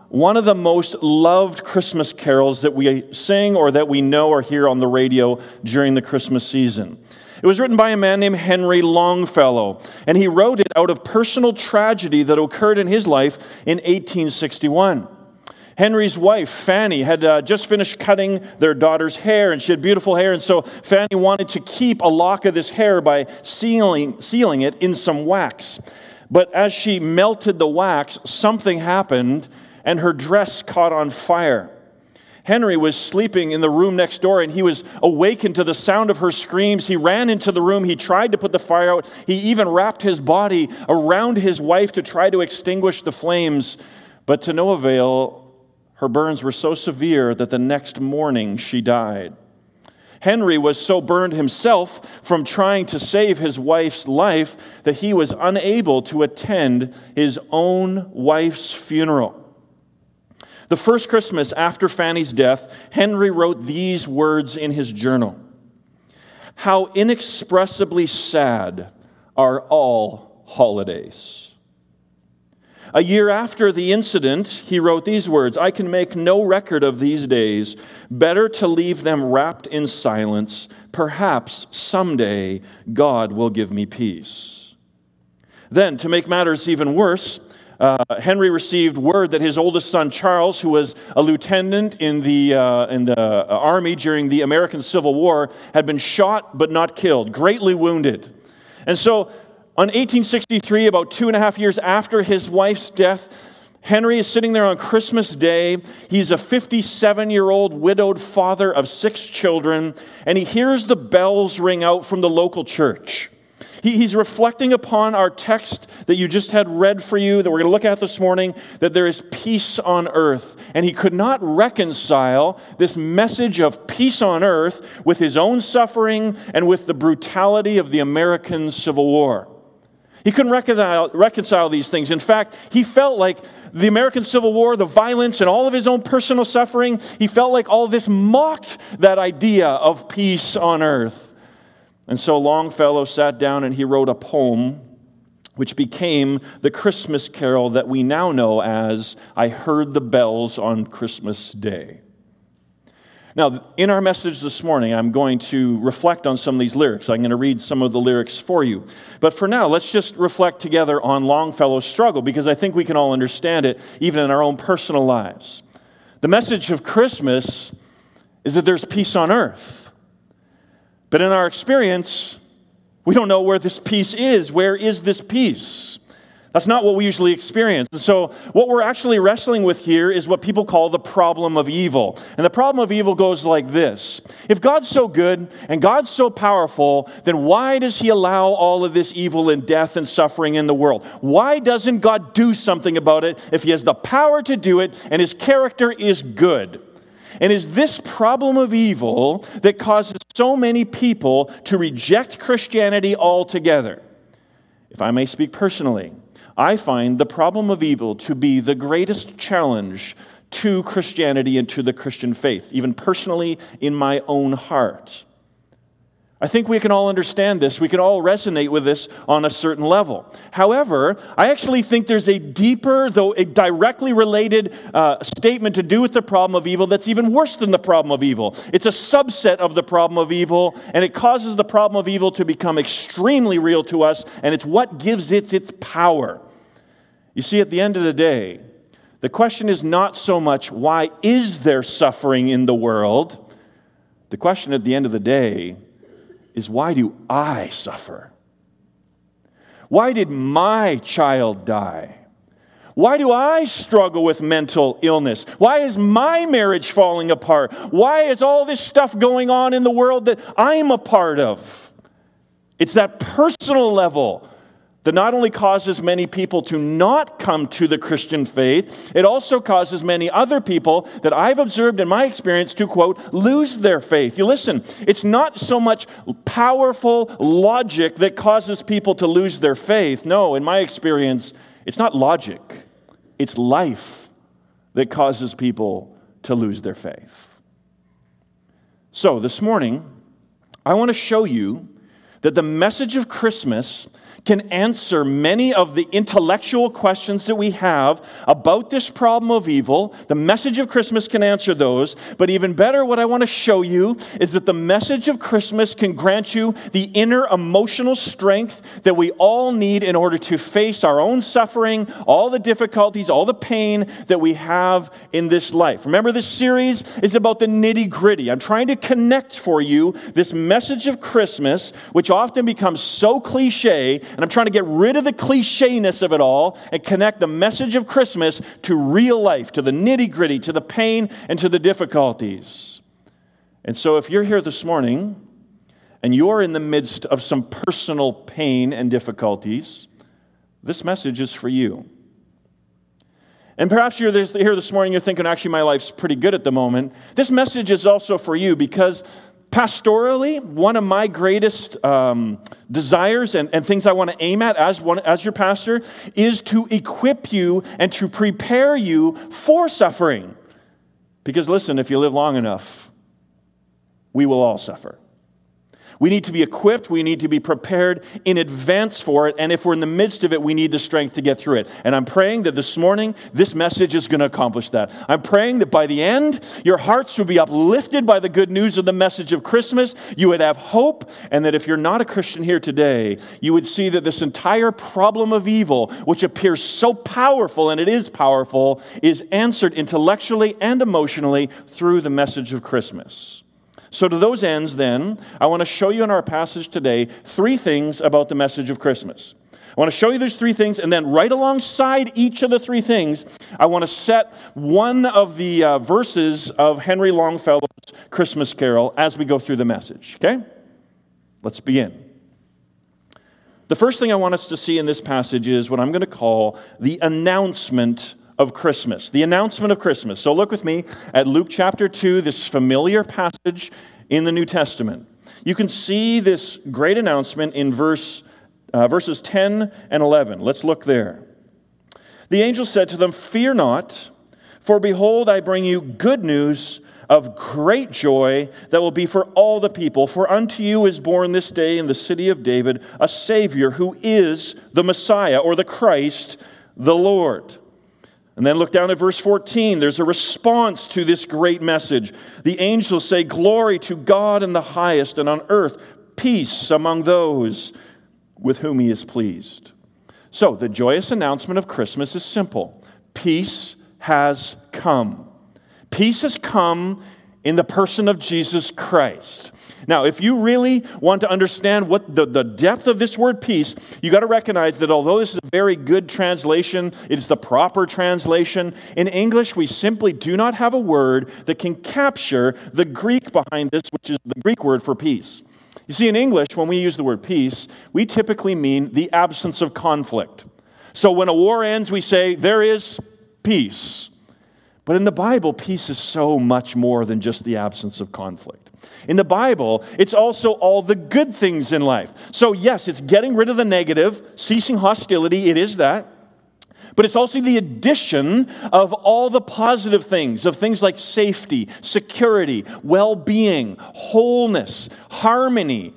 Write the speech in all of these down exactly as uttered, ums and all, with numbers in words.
one of the most loved Christmas carols that we sing or that we know or hear on the radio during the Christmas season. It was written by a man named Henry Longfellow, and he wrote it out of personal tragedy that occurred in his life in eighteen sixty-one. Henry's wife, Fanny, had uh, just finished cutting their daughter's hair, and she had beautiful hair, and so Fanny wanted to keep a lock of this hair by sealing, sealing it in some wax. But as she melted the wax, something happened, and her dress caught on fire. Henry was sleeping in the room next door, and he was awakened to the sound of her screams. He ran into the room. He tried to put the fire out. He even wrapped his body around his wife to try to extinguish the flames. But to no avail, her burns were so severe that the next morning she died. Henry was so burned himself from trying to save his wife's life that he was unable to attend his own wife's funeral. The first Christmas after Fanny's death, Henry wrote these words in his journal. "How inexpressibly sad are all holidays." A year after the incident, he wrote these words, "I can make no record of these days. Better to leave them wrapped in silence. Perhaps someday God will give me peace." Then, to make matters even worse, Uh, Henry received word that his oldest son, Charles, who was a lieutenant in the, uh, in the army during the American Civil War, had been shot but not killed, greatly wounded. And so, on eighteen sixty-three, about two and a half years after his wife's death, Henry is sitting there on Christmas Day. He's a fifty-seven-year-old widowed father of six children, and he hears the bells ring out from the local church. He, he's reflecting upon our text that you just had read for you, that we're going to look at this morning, that there is peace on earth. And he could not reconcile this message of peace on earth with his own suffering and with the brutality of the American Civil War. He couldn't reconcile, reconcile these things. In fact, he felt like the American Civil War, the violence, and all of his own personal suffering, he felt like all this mocked that idea of peace on earth. And so Longfellow sat down and he wrote a poem which became the Christmas carol that we now know as "I Heard the Bells on Christmas Day." Now, in our message this morning, I'm going to reflect on some of these lyrics. I'm going to read some of the lyrics for you. But for now, let's just reflect together on Longfellow's struggle, because I think we can all understand it, even in our own personal lives. The message of Christmas is that there's peace on earth. But in our experience, we don't know where this peace is. Where is this peace? That's not what we usually experience. And so what we're actually wrestling with here is what people call the problem of evil. And the problem of evil goes like this. If God's so good and God's so powerful, then why does he allow all of this evil and death and suffering in the world? Why doesn't God do something about it if he has the power to do it and his character is good? And is this problem of evil that causes so many people to reject Christianity altogether? If I may speak personally, I find the problem of evil to be the greatest challenge to Christianity and to the Christian faith, even personally in my own heart. I think we can all understand this. We can all resonate with this on a certain level. However, I actually think there's a deeper, though a directly related uh, statement to do with the problem of evil that's even worse than the problem of evil. It's a subset of the problem of evil, and it causes the problem of evil to become extremely real to us, and it's what gives it its power. You see, at the end of the day, the question is not so much why is there suffering in the world. The question at the end of the day is, why do I suffer? Why did my child die? Why do I struggle with mental illness? Why is my marriage falling apart? Why is all this stuff going on in the world that I'm a part of? It's that personal level that not only causes many people to not come to the Christian faith, it also causes many other people that I've observed in my experience to, quote, lose their faith. You listen, it's not so much powerful logic that causes people to lose their faith. No, in my experience, it's not logic. It's life that causes people to lose their faith. So this morning, I want to show you that the message of Christmas can answer many of the intellectual questions that we have about this problem of evil. The message of Christmas can answer those. But even better, what I want to show you is that the message of Christmas can grant you the inner emotional strength that we all need in order to face our own suffering, all the difficulties, all the pain that we have in this life. Remember, this series is about the nitty-gritty. I'm trying to connect for you this message of Christmas, which often becomes so cliche, and I'm trying to get rid of the clichéness of it all and connect the message of Christmas to real life, to the nitty-gritty, to the pain, and to the difficulties. And so if you're here this morning and you're in the midst of some personal pain and difficulties, this message is for you. And perhaps you're here this morning, you're thinking, actually, my life's pretty good at the moment. This message is also for you because pastorally, one of my greatest um, desires and, and things I want to aim at as one as your pastor is to equip you and to prepare you for suffering. Because listen, if you live long enough, we will all suffer. We need to be equipped, we need to be prepared in advance for it, and if we're in the midst of it, we need the strength to get through it. And I'm praying that this morning, this message is going to accomplish that. I'm praying that by the end, your hearts will be uplifted by the good news of the message of Christmas, you would have hope, and that if you're not a Christian here today, you would see that this entire problem of evil, which appears so powerful, and it is powerful, is answered intellectually and emotionally through the message of Christmas. So to those ends, then, I want to show you in our passage today three things about the message of Christmas. I want to show you those three things, and then right alongside each of the three things, I want to set one of the uh, verses of Henry Longfellow's Christmas Carol as we go through the message, okay? Let's begin. The first thing I want us to see in this passage is what I'm going to call the announcement of Christmas, the announcement of Christmas. So look with me at Luke chapter two, this familiar passage in the New Testament. You can see this great announcement in verse uh, verses ten and eleven. Let's look there. The angel said to them, "Fear not, for behold, I bring you good news of great joy that will be for all the people. For unto you is born this day in the city of David a Savior who is the Messiah," or the Christ, the Lord. And then look down at verse fourteen. There's a response to this great message. The angels say, "Glory to God in the highest, and on earth peace among those with whom he is pleased." So the joyous announcement of Christmas is simple. Peace has come. Peace has come in the person of Jesus Christ. Now, if you really want to understand what the, the depth of this word peace, you got to recognize that although this is a very good translation, it's the proper translation. In English, we simply do not have a word that can capture the Greek behind this, which is the Greek word for peace. You see, in English, when we use the word peace, we typically mean the absence of conflict. So when a war ends, we say, there is peace. But in the Bible, peace is so much more than just the absence of conflict. In the Bible, it's also all the good things in life. So yes, it's getting rid of the negative, ceasing hostility, it is that. But it's also the addition of all the positive things, of things like safety, security, well-being, wholeness, harmony.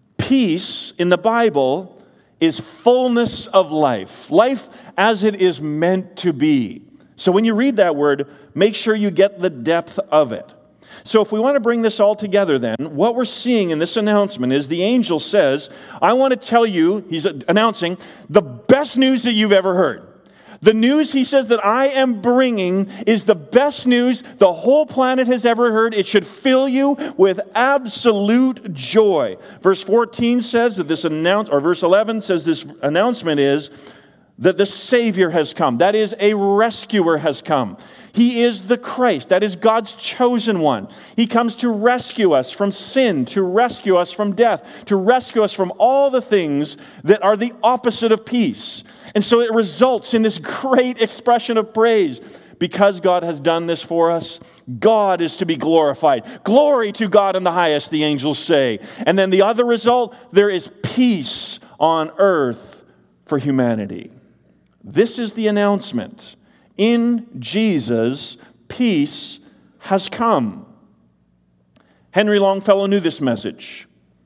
Peace in the Bible is fullness of life, life as it is meant to be. So when you read that word, make sure you get the depth of it. So if we want to bring this all together then, what we're seeing in this announcement is the angel says, I want to tell you, he's announcing, the best news that you've ever heard. The news, he says, that I am bringing is the best news the whole planet has ever heard. It should fill you with absolute joy. Verse fourteen says that this announce, or verse eleven says this announcement is that the Savior has come. That is, a rescuer has come. He is the Christ. That is God's chosen one. He comes to rescue us from sin, to rescue us from death, to rescue us from all the things that are the opposite of peace. And so it results in this great expression of praise. Because God has done this for us, God is to be glorified. Glory to God in the highest, the angels say. And then the other result, there is peace on earth for humanity. This is the announcement. In Jesus, peace has come. Henry Longfellow knew this message.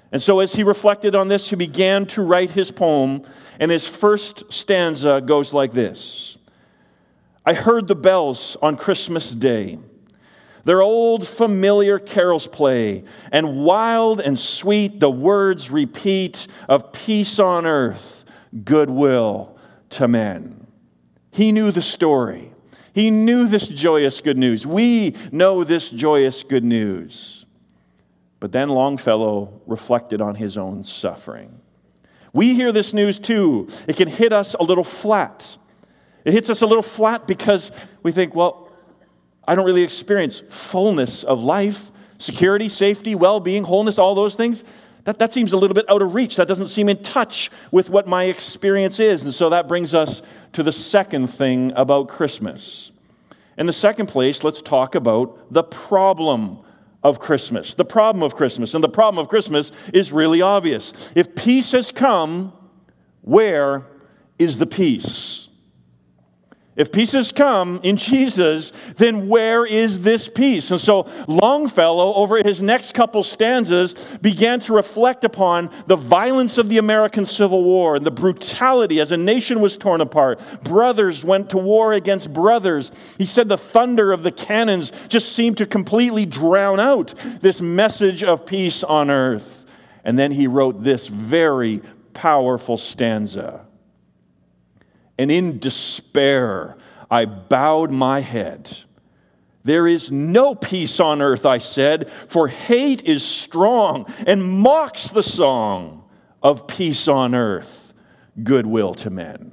And so as he reflected on this, he began to write his poem, and his first stanza goes like this. I heard the bells on Christmas Day, their old familiar carols play, and wild and sweet the words repeat of peace on earth, goodwill to men. He knew the story. He knew this joyous good news. We know this joyous good news. But then Longfellow reflected on his own suffering. We hear this news too. It can hit us a little flat. It hits us a little flat because we think, well, I don't really experience fullness of life, security, safety, well-being, wholeness, all those things. That, that seems a little bit out of reach. That doesn't seem in touch with what my experience is. And so that brings us to the second thing about Christmas. In the second place, let's talk about the problem of Christmas. The problem of Christmas. And the problem of Christmas is really obvious. If peace has come, where is the peace? If peace has come in Jesus, then where is this peace? And so Longfellow, over his next couple stanzas, began to reflect upon the violence of the American Civil War and the brutality as a nation was torn apart. Brothers went to war against brothers. He said the thunder of the cannons just seemed to completely drown out this message of peace on earth. And then he wrote this very powerful stanza. And in despair, I bowed my head. There is no peace on earth, I said, for hate is strong and mocks the song of peace on earth, goodwill to men.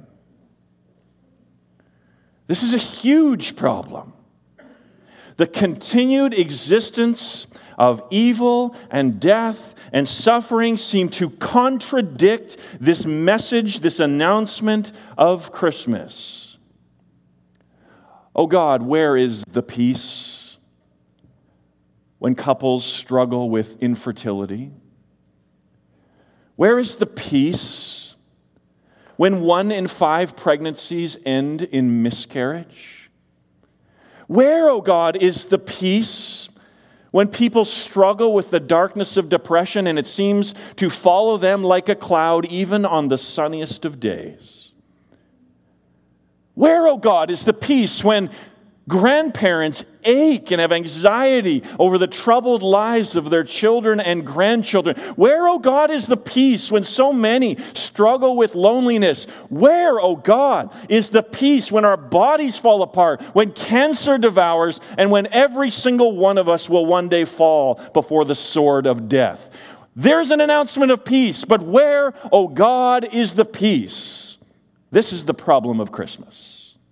This is a huge problem. The continued existence of evil and death and suffering seem to contradict this message, this announcement of Christmas. Oh God, where is the peace when couples struggle with infertility? Where is the peace when one in five pregnancies end in miscarriage? Where, oh God, is the peace when people struggle with the darkness of depression and it seems to follow them like a cloud even on the sunniest of days? Where, oh God, is the peace when grandparents ache and have anxiety over the troubled lives of their children and grandchildren? Where, oh God, is the peace when so many struggle with loneliness? Where, oh God, is the peace when our bodies fall apart, when cancer devours, and when every single one of us will one day fall before the sword of death? There's an announcement of peace, but where, oh God, is the peace? This is the problem of Christmas.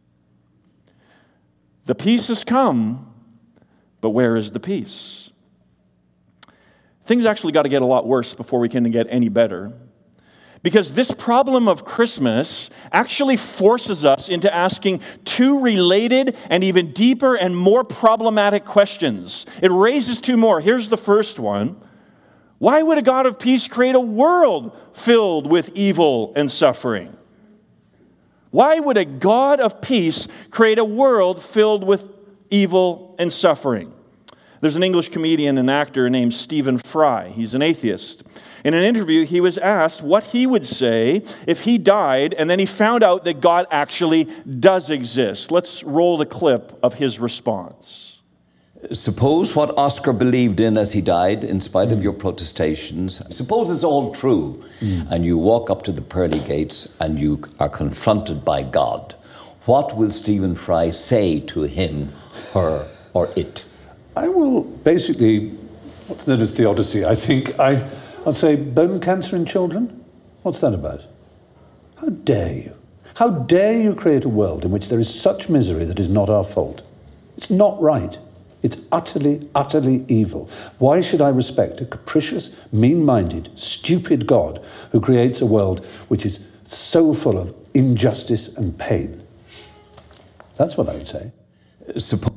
The peace has come, but where is the peace? Things actually got to get a lot worse before we can get any better. Because this problem of Christmas actually forces us into asking two related and even deeper and more problematic questions. It raises two more. Here's the first one. Why would a God of peace create a world filled with evil and suffering? Why would a God of peace create a world filled with evil and suffering? There's an English comedian and actor named Stephen Fry. He's an atheist. In an interview, he was asked what he would say if he died and then he found out that God actually does exist. Let's roll the clip of his response. Suppose what Oscar believed in as he died, in spite of your protestations, suppose it's all true, mm. and you walk up to the pearly gates and you are confronted by God. What will Stephen Fry say to him, her, or it? I will basically, what's known as theodicy, I think. I, I'll say, bone cancer in children? What's that about? How dare you? How dare you create a world in which there is such misery that is not our fault? It's not right. It's utterly, utterly evil. Why should I respect a capricious, mean-minded, stupid God who creates a world which is so full of injustice and pain? That's what I would say. Suppose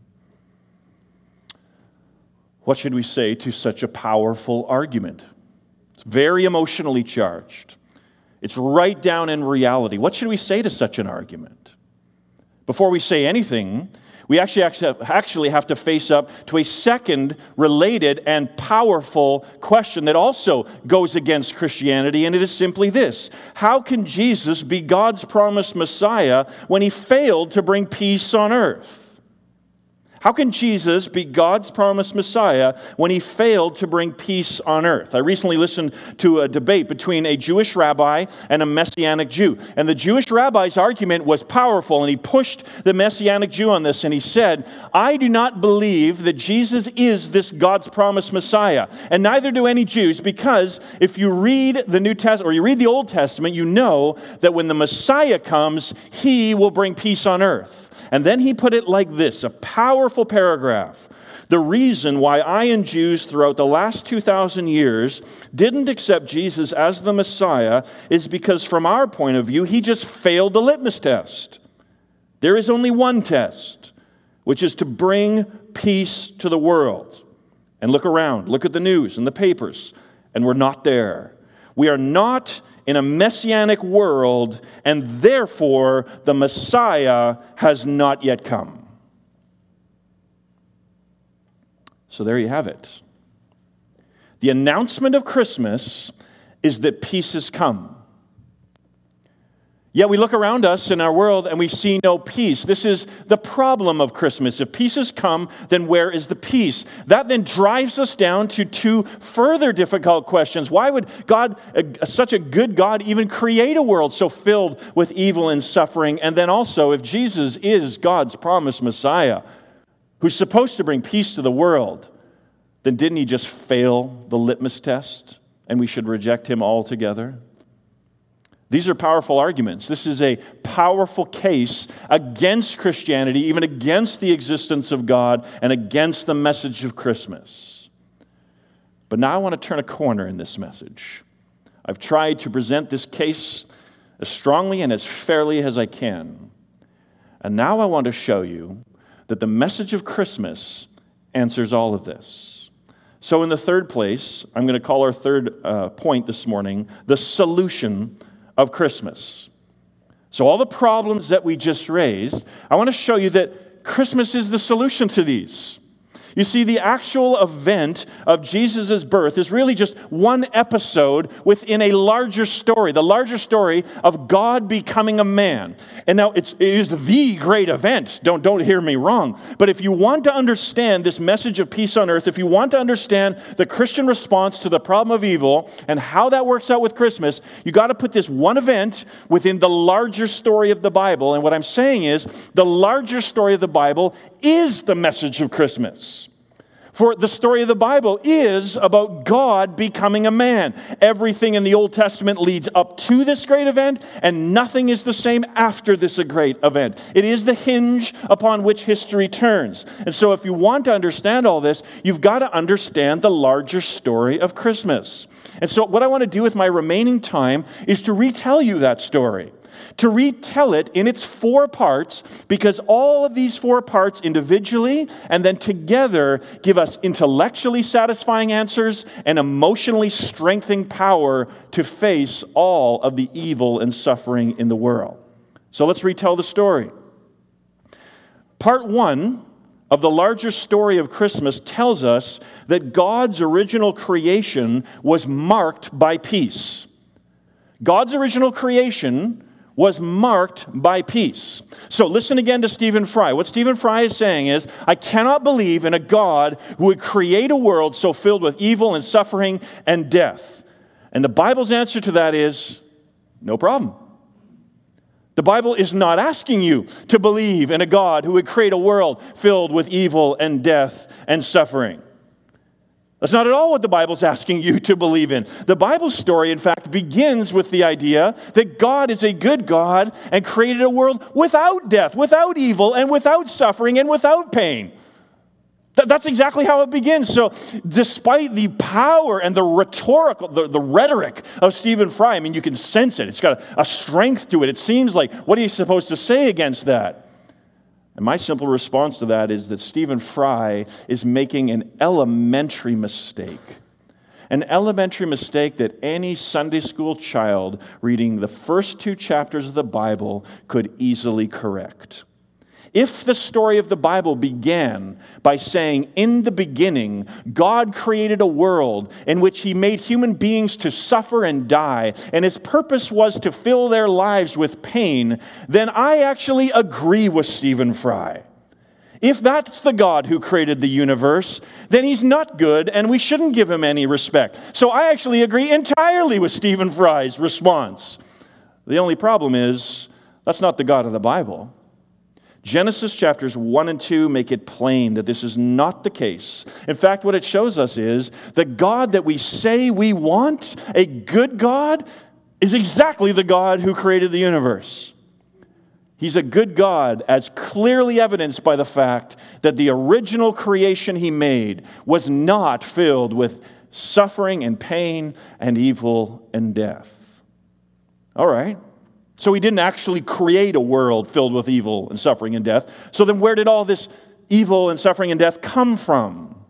What should we say to such a powerful argument? It's very emotionally charged. It's right down in reality. What should we say to such an argument? Before we say anything, We actually actually have to face up to a second related and powerful question that also goes against Christianity, and it is simply this: how can Jesus be God's promised Messiah when he failed to bring peace on earth? How can Jesus be God's promised Messiah when he failed to bring peace on earth? I recently listened to a debate between a Jewish rabbi and a Messianic Jew. And the Jewish rabbi's argument was powerful, and he pushed the Messianic Jew on this, and he said, I do not believe that Jesus is this God's promised Messiah. And neither do any Jews, because if you read the New Testament, or you read the Old Testament, you know that when the Messiah comes, he will bring peace on earth. And then he put it like this, a powerful paragraph. The reason why I and Jews throughout the last two thousand years didn't accept Jesus as the Messiah is because from our point of view, he just failed the litmus test. There is only one test, which is to bring peace to the world. And look around, look at the news and the papers, and we're not there. We are not in a messianic world, and therefore the Messiah has not yet come. So there you have it. The announcement of Christmas is that peace has come. Yet we look around us in our world and we see no peace. This is the problem of Christmas. If peace has come, then where is the peace? That then drives us down to two further difficult questions. Why would God, such a good God, even create a world so filled with evil and suffering? And then also, if Jesus is God's promised Messiah, who's supposed to bring peace to the world, then didn't he just fail the litmus test and we should reject him altogether? These are powerful arguments. This is a powerful case against Christianity, even against the existence of God and against the message of Christmas. But now I want to turn a corner in this message. I've tried to present this case as strongly and as fairly as I can. And now I want to show you that the message of Christmas answers all of this. So in the third place, I'm going to call our third uh, point this morning, the solution of Christmas. So all the problems that we just raised, I want to show you that Christmas is the solution to these. You see, the actual event of Jesus' birth is really just one episode within a larger story, the larger story of God becoming a man. And now it's, it is the great event. Don't, don't hear me wrong. But if you want to understand this message of peace on earth, if you want to understand the Christian response to the problem of evil and how that works out with Christmas, you got to put this one event within the larger story of the Bible. And what I'm saying is the larger story of the Bible is the message of Christmas. For the story of the Bible is about God becoming a man. Everything in the Old Testament leads up to this great event, and nothing is the same after this great event. It is the hinge upon which history turns. And so if you want to understand all this, you've got to understand the larger story of Christmas. And so what I want to do with my remaining time is to retell you that story. To retell it in its four parts, because all of these four parts individually and then together give us intellectually satisfying answers and emotionally strengthening power to face all of the evil and suffering in the world. So let's retell the story. Part one of the larger story of Christmas tells us that God's original creation was marked by peace. God's original creation was marked by peace. So listen again to Stephen Fry. What Stephen Fry is saying is, I cannot believe in a God who would create a world so filled with evil and suffering and death. And the Bible's answer to that is, no problem. The Bible is not asking you to believe in a God who would create a world filled with evil and death and suffering. That's not at all what the Bible's asking you to believe in. The Bible story, in fact, begins with the idea that God is a good God and created a world without death, without evil, and without suffering, and without pain. That's exactly how it begins. So despite the power and the rhetorical, the, the rhetoric of Stephen Fry, I mean, you can sense it. It's got a, a strength to it. It seems like, what are you supposed to say against that? And my simple response to that is that Stephen Fry is making an elementary mistake. An elementary mistake that any Sunday school child reading the first two chapters of the Bible could easily correct. If the story of the Bible began by saying, in the beginning, God created a world in which he made human beings to suffer and die, and his purpose was to fill their lives with pain, then I actually agree with Stephen Fry. If that's the God who created the universe, then he's not good, and we shouldn't give him any respect. So I actually agree entirely with Stephen Fry's response. The only problem is, that's not the God of the Bible. Genesis chapters one and two make it plain that this is not the case. In fact, what it shows us is the God that we say we want, a good God, is exactly the God who created the universe. He's a good God, as clearly evidenced by the fact that the original creation he made was not filled with suffering and pain and evil and death. All right. So he didn't actually create a world filled with evil and suffering and death. So then where did all this evil and suffering and death come from?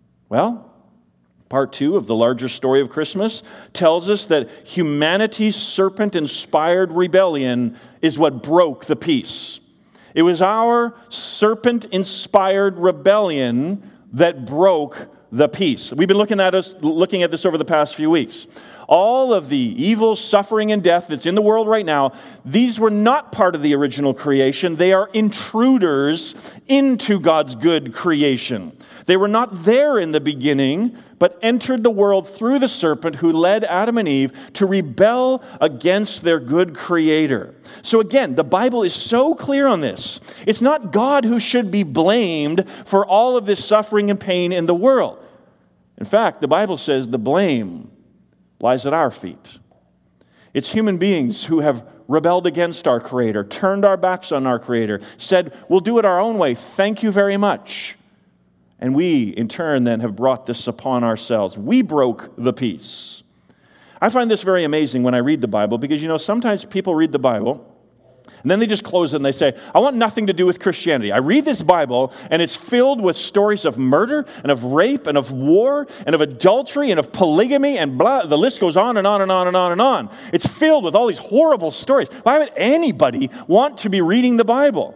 Well, part two of the larger story of Christmas tells us that humanity's serpent-inspired rebellion is what broke the peace. It was our serpent-inspired rebellion that broke the peace. We've been looking at us, looking at this over the past few weeks. All of the evil, suffering, and death that's in the world right now, these were not part of the original creation. They are intruders into God's good creation. They were not there in the beginning, but entered the world through the serpent who led Adam and Eve to rebel against their good creator. So again, the Bible is so clear on this. It's not God who should be blamed for all of this suffering and pain in the world. In fact, the Bible says the blame lies at our feet. It's human beings who have rebelled against our Creator, turned our backs on our Creator, said, we'll do it our own way, thank you very much. And we, in turn, then have brought this upon ourselves. We broke the peace. I find this very amazing when I read the Bible, because, you know, sometimes people read the Bible, and then they just close it and they say, I want nothing to do with Christianity. I read this Bible, and it's filled with stories of murder, and of rape, and of war, and of adultery, and of polygamy, and blah. The list goes on and on and on and on and on. It's filled with all these horrible stories. Why would anybody want to be reading the Bible?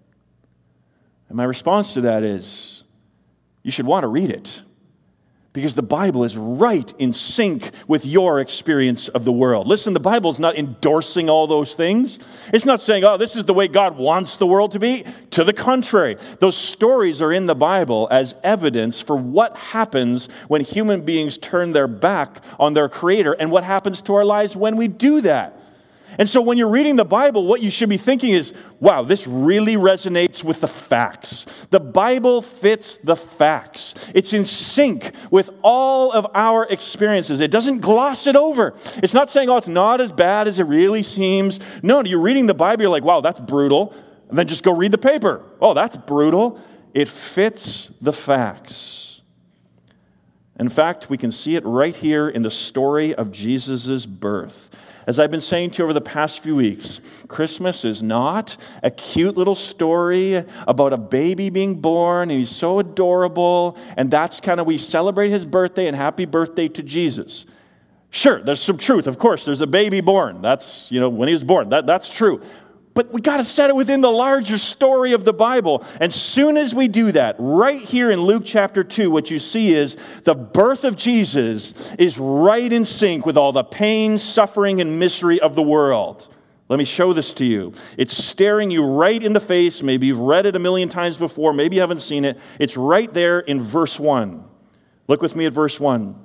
And my response to that is, you should want to read it. Because the Bible is right in sync with your experience of the world. Listen, the Bible is not endorsing all those things. It's not saying, oh, this is the way God wants the world to be. To the contrary, those stories are in the Bible as evidence for what happens when human beings turn their back on their Creator and what happens to our lives when we do that. And so when you're reading the Bible, what you should be thinking is, wow, this really resonates with the facts. The Bible fits the facts. It's in sync with all of our experiences. It doesn't gloss it over. It's not saying, oh, it's not as bad as it really seems. No, you're reading the Bible, you're like, wow, that's brutal. And then just go read the paper. Oh, that's brutal. It fits the facts. In fact, we can see it right here in the story of Jesus' birth. As I've been saying to you over the past few weeks, Christmas is not a cute little story about a baby being born, and he's so adorable, and that's kind of, we celebrate his birthday and happy birthday to Jesus. Sure, there's some truth. Of course, there's a baby born. That's, you know, when he was born. That, that's true. But we got to set it within the larger story of the Bible. And soon as we do that, right here in Luke chapter two, what you see is the birth of Jesus is right in sync with all the pain, suffering, and misery of the world. Let me show this to you. It's staring you right in the face. Maybe you've read it a million times before. Maybe you haven't seen it. It's right there in verse one. Look with me at verse one.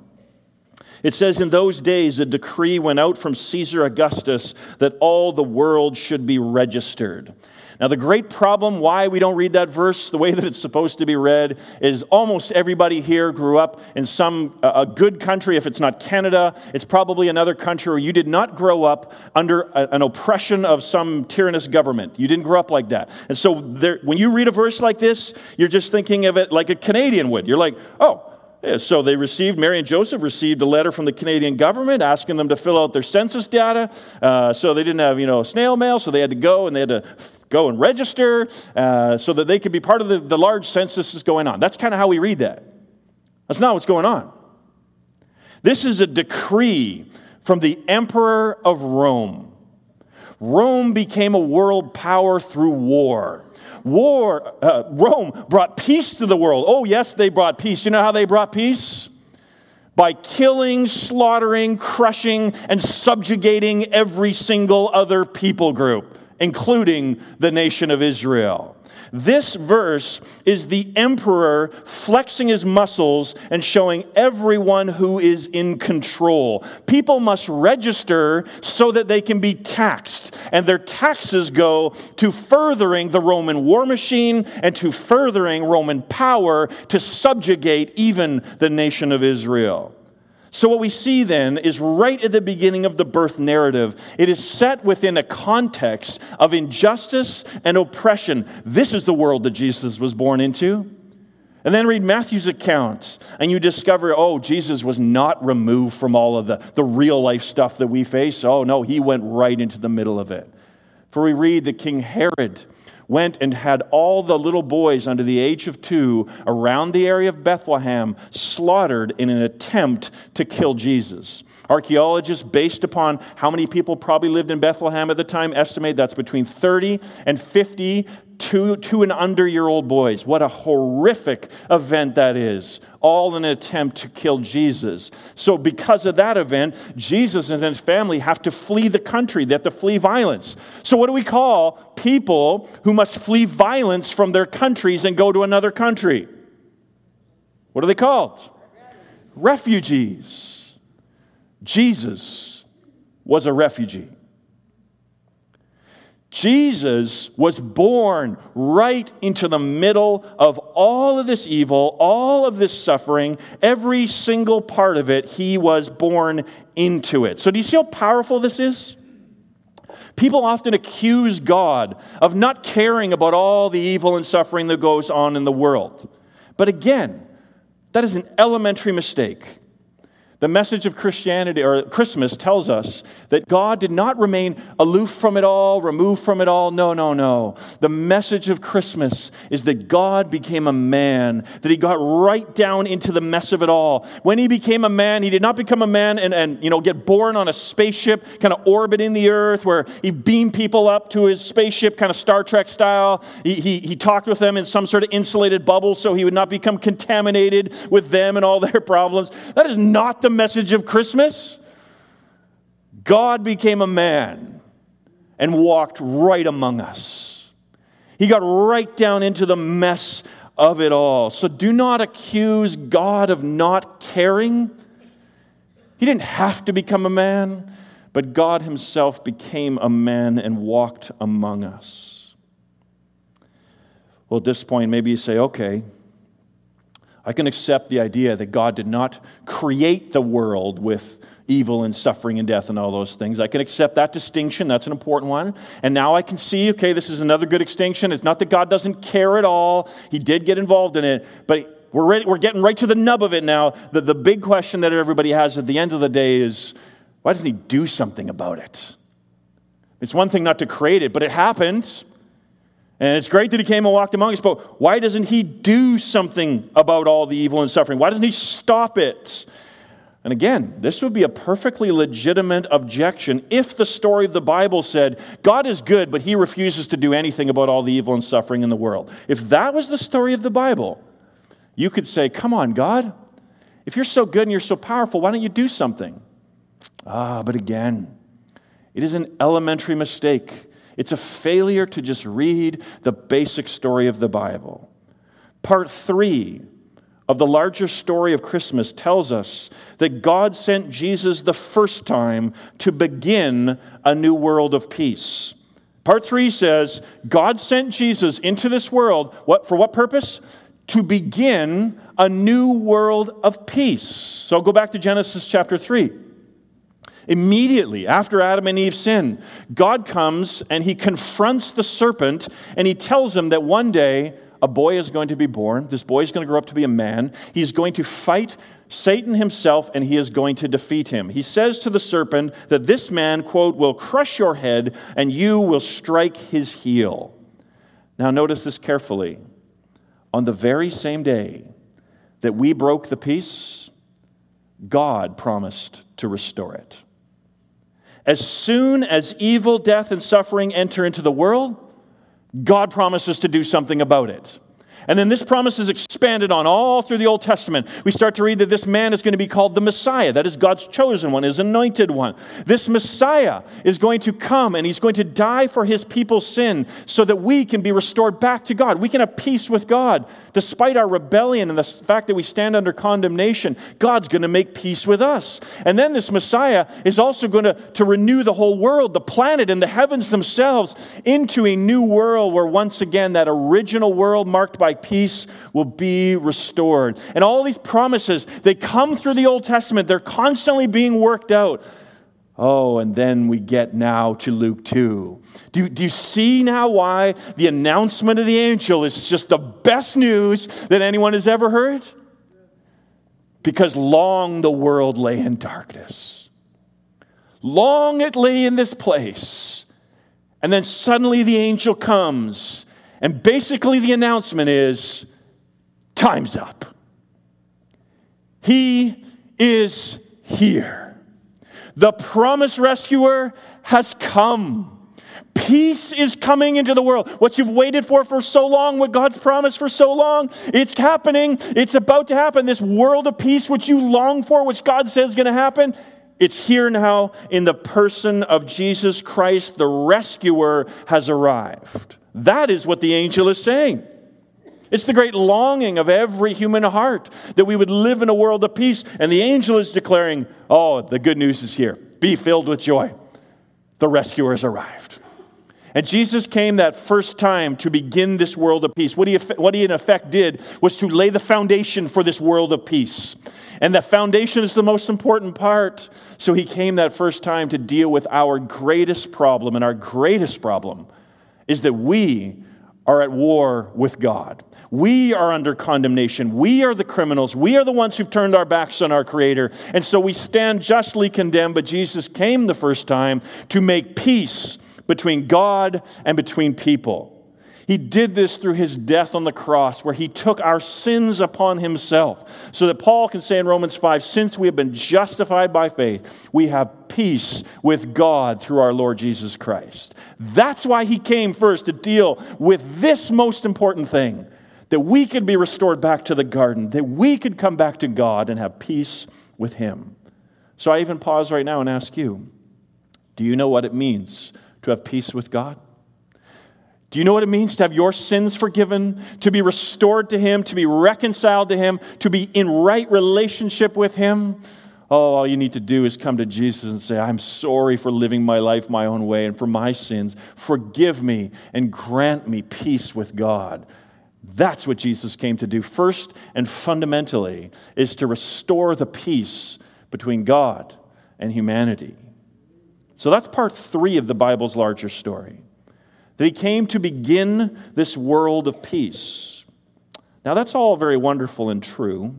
It says, in those days, a decree went out from Caesar Augustus that all the world should be registered. Now, the great problem why we don't read that verse the way that it's supposed to be read is almost everybody here grew up in some a good country. If it's not Canada, it's probably another country where you did not grow up under a, an oppression of some tyrannous government. You didn't grow up like that. And so there, when you read a verse like this, you're just thinking of it like a Canadian would. You're like, oh, yeah, so they received, Mary and Joseph received a letter from the Canadian government asking them to fill out their census data. Uh, so they didn't have, you know, snail mail, so they had to go and they had to go and register uh, so that they could be part of the, the large census that's going on. That's kind of how we read that. That's not what's going on. This is a decree from the Emperor of Rome. Rome became a world power through war. War, uh, Rome brought peace to the world. Oh, yes, they brought peace. You know how they brought peace? By killing, slaughtering, crushing, and subjugating every single other people group, including the nation of Israel. This verse is the emperor flexing his muscles and showing everyone who is in control. People must register so that they can be taxed, and their taxes go to furthering the Roman war machine and to furthering Roman power to subjugate even the nation of Israel. So what we see then is right at the beginning of the birth narrative. It is set within a context of injustice and oppression. This is the world that Jesus was born into. And then read Matthew's account, and you discover, oh, Jesus was not removed from all of the, the real life stuff that we face. Oh, no, he went right into the middle of it. For we read that King Herod went and had all the little boys under the age of two around the area of Bethlehem slaughtered in an attempt to kill Jesus. Archaeologists, based upon how many people probably lived in Bethlehem at the time, estimate that's between thirty and fifty two, two and under year old boys. What a horrific event that is, all in an attempt to kill Jesus. So because of that event, Jesus and his family have to flee the country. They have to flee violence. So what do we call people who must flee violence from their countries and go to another country? What are they called? Refugees. Jesus was a refugee. Jesus was born right into the middle of all of this evil, all of this suffering, every single part of it, he was born into it. So do you see how powerful this is? People often accuse God of not caring about all the evil and suffering that goes on in the world. But again, that is an elementary mistake. The message of Christianity or Christmas tells us that God did not remain aloof from it all, removed from it all. No, no, no. The message of Christmas is that God became a man, that he got right down into the mess of it all. When he became a man, he did not become a man and, and you know, get born on a spaceship, kind of orbiting the earth where he beamed people up to his spaceship, kind of Star Trek style. He, he, he talked with them in some sort of insulated bubble so he would not become contaminated with them and all their problems. That is not the The message of Christmas. God became a man and walked right among us. He got right down into the mess of it all. So do not accuse God of not caring. He didn't have to become a man, but God himself became a man and walked among us. Well, at this point, maybe you say, okay, I can accept the idea that God did not create the world with evil and suffering and death and all those things. I can accept that distinction. That's an important one. And now I can see, okay, this is another good distinction. It's not that God doesn't care at all. He did get involved in it. But we're ready, we're getting right to the nub of it now. The, the big question that everybody has at the end of the day is, why doesn't he do something about it? It's one thing not to create it, but it happened. And it's great that he came and walked among us, but why doesn't he do something about all the evil and suffering? Why doesn't he stop it? And again, this would be a perfectly legitimate objection if the story of the Bible said, God is good, but he refuses to do anything about all the evil and suffering in the world. If that was the story of the Bible, you could say, come on, God, if you're so good and you're so powerful, why don't you do something? Ah, but again, it is an elementary mistake. It's a failure to just read the basic story of the Bible. Part three of the larger story of Christmas tells us that God sent Jesus the first time to begin a new world of peace. Part three says, God sent Jesus into this world, what, for what purpose? To begin a new world of peace. So go back to Genesis chapter three. Immediately after Adam and Eve sin, God comes and he confronts the serpent and he tells him that one day a boy is going to be born. This boy is going to grow up to be a man. He's going to fight Satan himself and he is going to defeat him. He says to the serpent that this man, quote, will crush your head and you will strike his heel. Now notice this carefully. On the very same day that we broke the peace, God promised to restore it. As soon as evil, death, and suffering enter into the world, God promises to do something about it. And then this promise is expanded on all through the Old Testament. We start to read that this man is going to be called the Messiah. That is God's chosen one, his anointed one. This Messiah is going to come and he's going to die for his people's sin so that we can be restored back to God. We can have peace with God. Despite our rebellion and the fact that we stand under condemnation, God's going to make peace with us. And then this Messiah is also going to, to renew the whole world, the planet and the heavens themselves into a new world where once again that original world marked by peace will be restored. And all these promises, they come through the Old Testament. They're constantly being worked out. Oh, and then we get now to Luke two. Do, do you see now why the announcement of the angel is just the best news that anyone has ever heard? Because long the world lay in darkness. Long it lay in this place. And then suddenly the angel comes. And basically the announcement is, time's up. He is here. The promised rescuer has come. Peace is coming into the world. What you've waited for for so long, what God's promised for so long, it's happening. It's about to happen. This world of peace which you long for, which God says is going to happen, it's here now in the person of Jesus Christ. The rescuer has arrived. That is what the angel is saying. It's the great longing of every human heart that we would live in a world of peace. And the angel is declaring, oh, the good news is here. Be filled with joy. The rescuer has arrived. And Jesus came that first time to begin this world of peace. What he, what he in effect did was to lay the foundation for this world of peace. And the foundation is the most important part. So he came that first time to deal with our greatest problem. And our greatest problem is that we are at war with God. We are under condemnation. We are the criminals. We are the ones who've turned our backs on our Creator. And so we stand justly condemned, but Jesus came the first time to make peace between God and between people. He did this through his death on the cross, where he took our sins upon himself, so that Paul can say in Romans five, since we have been justified by faith, we have peace with God through our Lord Jesus Christ. That's why he came first, to deal with this most important thing, that we could be restored back to the garden, that we could come back to God and have peace with him. So I even pause right now and ask you, do you know what it means to have peace with God? Do you know what it means to have your sins forgiven, to be restored to him, to be reconciled to him, to be in right relationship with him? Oh, all you need to do is come to Jesus and say, I'm sorry for living my life my own way and for my sins. Forgive me and grant me peace with God. That's what Jesus came to do. First and fundamentally is to restore the peace between God and humanity. So that's part three of the Bible's larger story. That he came to begin this world of peace. Now that's all very wonderful and true,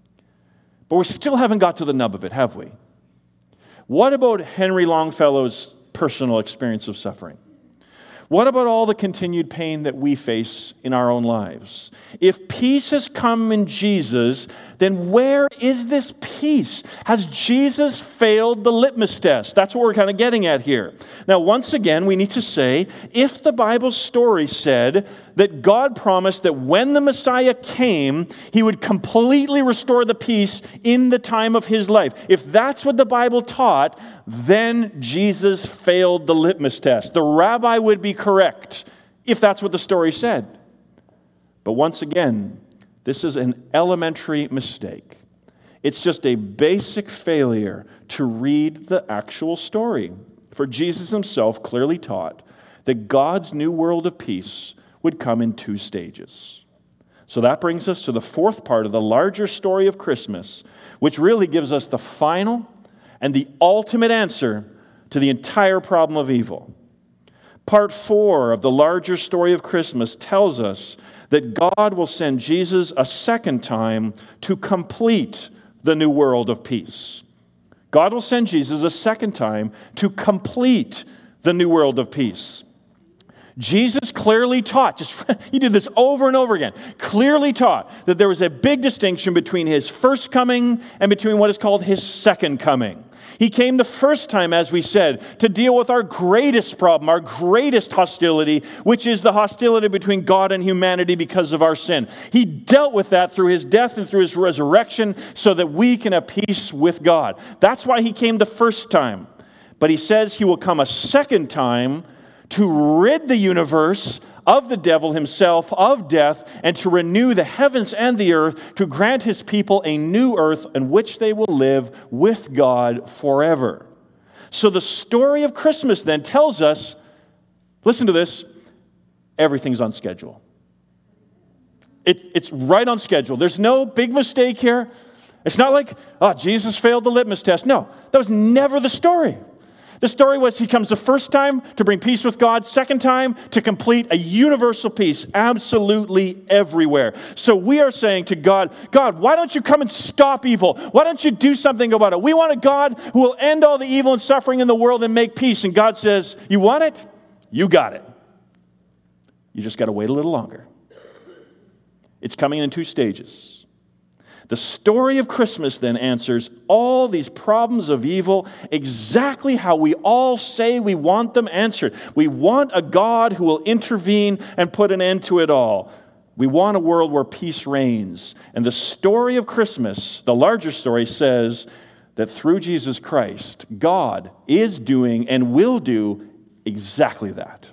but we still haven't got to the nub of it, have we? What about Henry Longfellow's personal experience of suffering? What about all the continued pain that we face in our own lives? If peace has come in Jesus, then where is this peace? Has Jesus failed the litmus test? That's what we're kind of getting at here. Now, once again, we need to say, if the Bible's story said that God promised that when the Messiah came, he would completely restore the peace in the time of his life. If that's what the Bible taught, then Jesus failed the litmus test. The rabbi would be correct if that's what the story said. But once again, this is an elementary mistake. It's just a basic failure to read the actual story. For Jesus himself clearly taught that God's new world of peace would come in two stages. So that brings us to the fourth part of the larger story of Christmas, which really gives us the final and the ultimate answer to the entire problem of evil. Part four of the larger story of Christmas tells us that God will send Jesus a second time to complete the new world of peace. God will send Jesus a second time to complete the new world of peace. Jesus clearly taught, just he did this over and over again, clearly taught that there was a big distinction between his first coming and between what is called his second coming. He came the first time, as we said, to deal with our greatest problem, our greatest hostility, which is the hostility between God and humanity because of our sin. He dealt with that through his death and through his resurrection so that we can have peace with God. That's why he came the first time. But he says he will come a second time to rid the universe of the devil himself, of death, and to renew the heavens and the earth, to grant his people a new earth in which they will live with God forever. So the story of Christmas then tells us, listen to this, everything's on schedule. It, it's right on schedule. There's no big mistake here. It's not like, oh, Jesus failed the litmus test. No, that was never the story. The story was he comes the first time to bring peace with God, second time to complete a universal peace absolutely everywhere. So we are saying to God, God, why don't you come and stop evil? Why don't you do something about it? We want a God who will end all the evil and suffering in the world and make peace. And God says, you want it? You got it. You just got to wait a little longer. It's coming in two stages. The story of Christmas then answers all these problems of evil exactly how we all say we want them answered. We want a God who will intervene and put an end to it all. We want a world where peace reigns. And the story of Christmas, the larger story, says that through Jesus Christ, God is doing and will do exactly that.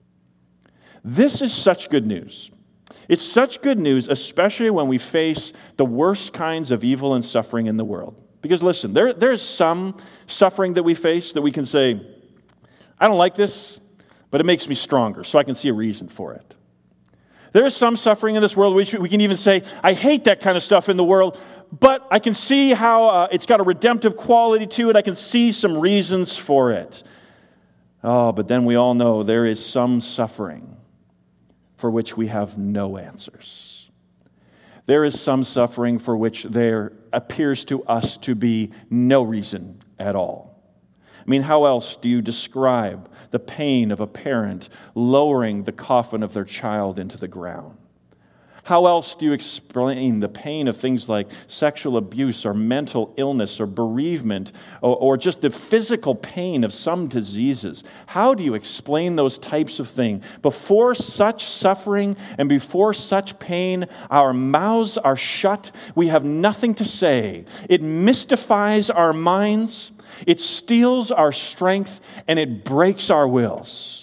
This is such good news. It's such good news, especially when we face the worst kinds of evil and suffering in the world. Because listen, there, there is some suffering that we face that we can say, I don't like this, but it makes me stronger, so I can see a reason for it. There is some suffering in this world which we can even say, I hate that kind of stuff in the world, but I can see how uh, it's got a redemptive quality to it. I can see some reasons for it. Oh, but then we all know there is some suffering for which we have no answers. There is some suffering for which there appears to us to be no reason at all. I mean, how else do you describe the pain of a parent lowering the coffin of their child into the ground? How else do you explain the pain of things like sexual abuse or mental illness or bereavement or, or just the physical pain of some diseases? How do you explain those types of things? Before such suffering and before such pain, our mouths are shut. We have nothing to say. It mystifies our minds. It steals our strength and it breaks our wills.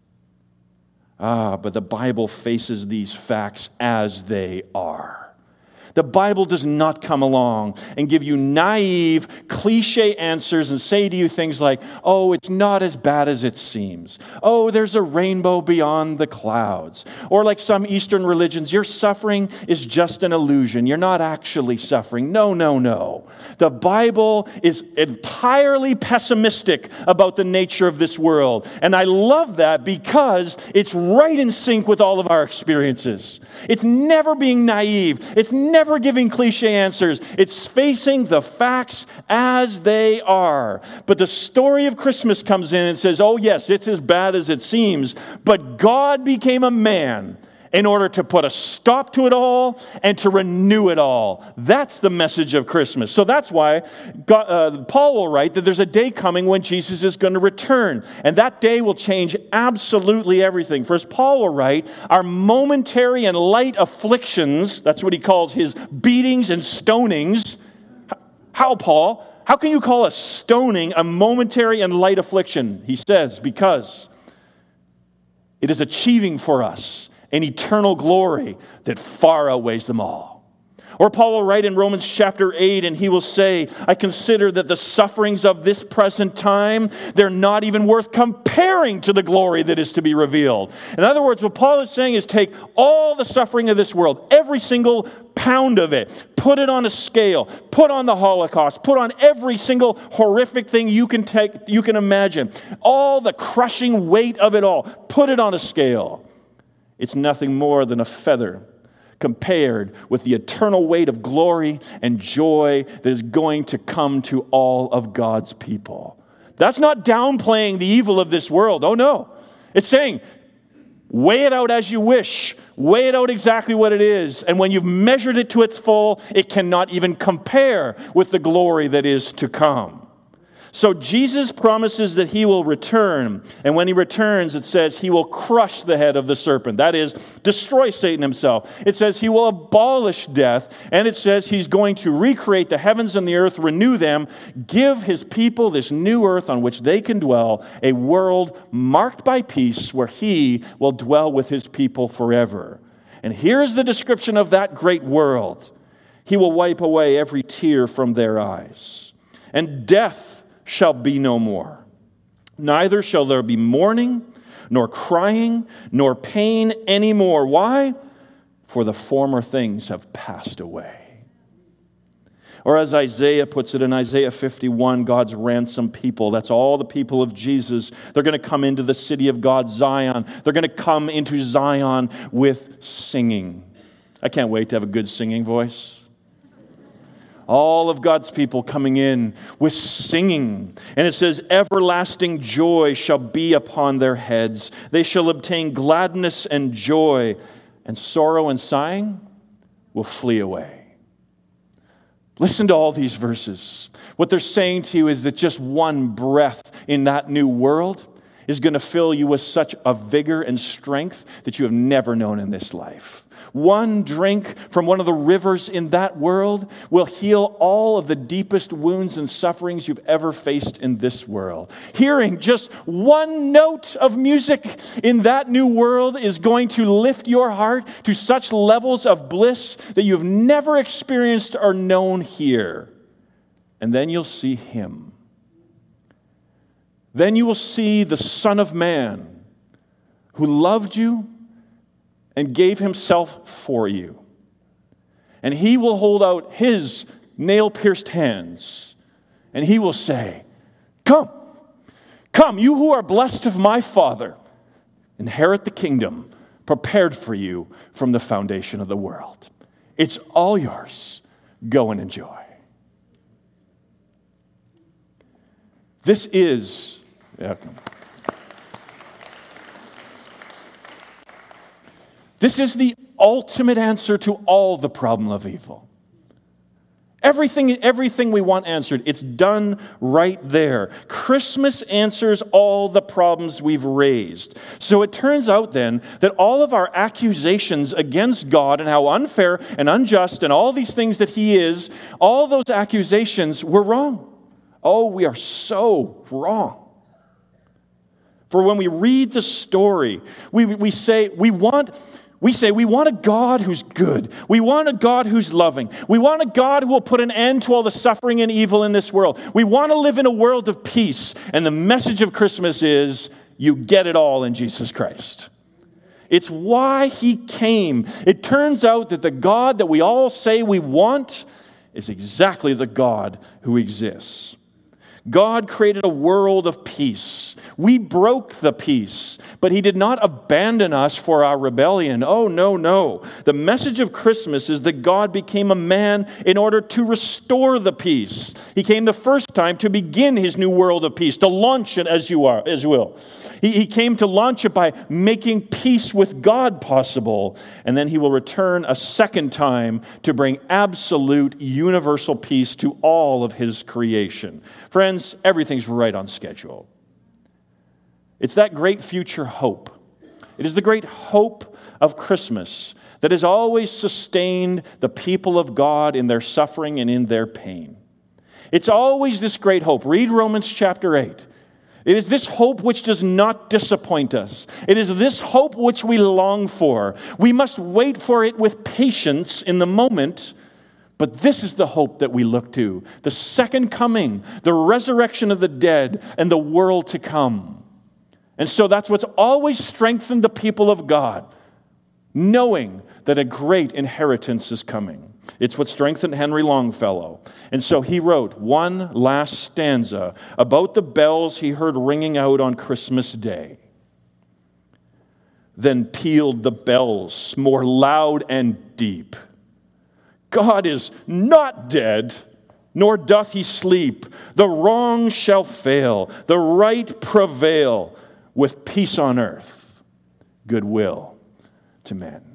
Ah, but the Bible faces these facts as they are. The Bible does not come along and give you naive, cliche answers and say to you things like, oh, it's not as bad as it seems. Oh, there's a rainbow beyond the clouds. Or like some Eastern religions, your suffering is just an illusion. You're not actually suffering. No, no, no. The Bible is entirely pessimistic about the nature of this world. And I love that because it's right in sync with all of our experiences. It's never being naive. It's never Never giving cliche answers. It's facing the facts as they are. But the story of Christmas comes in and says, oh yes, it's as bad as it seems, but God became a man in order to put a stop to it all and to renew it all. That's the message of Christmas. So that's why God, uh, Paul will write that there's a day coming when Jesus is going to return. And that day will change absolutely everything. For as Paul will write, our momentary and light afflictions, that's what he calls his beatings and stonings. How, Paul? How can you call a stoning a momentary and light affliction? He says, because it is achieving for us an eternal glory that far outweighs them all. Or Paul will write in Romans chapter eight, and he will say, I consider that the sufferings of this present time, they're not even worth comparing to the glory that is to be revealed. In other words, what Paul is saying is take all the suffering of this world, every single pound of it, put it on a scale, put on the Holocaust, put on every single horrific thing you can take, you can imagine, all the crushing weight of it all, put it on a scale. It's nothing more than a feather compared with the eternal weight of glory and joy that is going to come to all of God's people. That's not downplaying the evil of this world. Oh no. It's saying Weigh it out as you wish. Weigh it out exactly what it is. And when you've measured it to its full, it cannot even compare with the glory that is to come. So Jesus promises that he will return. And when he returns, it says he will crush the head of the serpent. That is, destroy Satan himself. It says he will abolish death. And it says he's going to recreate the heavens and the earth, renew them, give his people this new earth on which they can dwell, a world marked by peace where he will dwell with his people forever. And here's the description of that great world. He will wipe away every tear from their eyes. And death shall be no more. Neither shall there be mourning, nor crying, nor pain anymore. Why? For the former things have passed away. Or as Isaiah puts it in Isaiah fifty-one, God's ransomed people, that's all the people of Jesus. They're going to come into the city of God, Zion. They're going to come into Zion with singing. I can't wait to have a good singing voice. All of God's people coming in with singing. And it says, everlasting joy shall be upon their heads. They shall obtain gladness and joy, and sorrow and sighing will flee away. Listen to all these verses. What they're saying to you is that just one breath in that new world is going to fill you with such a vigor and strength that you have never known in this life. One drink from one of the rivers in that world will heal all of the deepest wounds and sufferings you've ever faced in this world. Hearing just one note of music in that new world is going to lift your heart to such levels of bliss that you've never experienced or known here. And then you'll see him. Then you will see the Son of Man who loved you and gave himself for you. And he will hold out his nail-pierced hands, and he will say, come, come, you who are blessed of my Father, inherit the kingdom prepared for you from the foundation of the world. It's all yours. Go and enjoy. This is... Yeah. This is the ultimate answer to all the problem of evil. Everything, everything we want answered, it's done right there. Christmas answers all the problems we've raised. So it turns out then that all of our accusations against God and how unfair and unjust and all these things that he is, all those accusations were wrong. Oh, we are so wrong. For when we read the story, we, we say we want... We say we want a God who's good. We want a God who's loving. We want a God who will put an end to all the suffering and evil in this world. We want to live in a world of peace. And the message of Christmas is you get it all in Jesus Christ. It's why he came. It turns out that the God that we all say we want is exactly the God who exists. God created a world of peace. We broke the peace, but he did not abandon us for our rebellion. Oh, no, no. The message of Christmas is that God became a man in order to restore the peace. He came the first time to begin his new world of peace, to launch it as you are, as you will. He, he came to launch it by making peace with God possible, and then he will return a second time to bring absolute universal peace to all of his creation. Friends, everything's right on schedule. It's that great future hope. It is the great hope of Christmas that has always sustained the people of God in their suffering and in their pain. It's always this great hope. Read Romans chapter eight. It is this hope which does not disappoint us. It is this hope which we long for. We must wait for it with patience in the moment. But this is the hope that we look to. The second coming, the resurrection of the dead, and the world to come. And so that's what's always strengthened the people of God, knowing that a great inheritance is coming. It's what strengthened Henry Longfellow. And so he wrote one last stanza about the bells he heard ringing out on Christmas Day. Then pealed the bells more loud and deep. God is not dead, nor doth he sleep. The wrong shall fail, the right prevail, with peace on earth goodwill to men.